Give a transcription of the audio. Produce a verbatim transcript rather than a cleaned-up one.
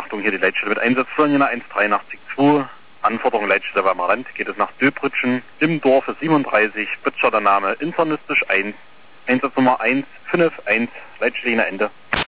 Achtung, hier die Leitstelle mit Einsatz Floriana eins drei acht zwei. Anforderung Leitstelle Weimar Land. Geht es nach Döbrütschen im Dorfe siebenunddreißig. Böttcher der Name, internistisch eins. Einsatznummer eins fünf eins. Leitstelle Ende.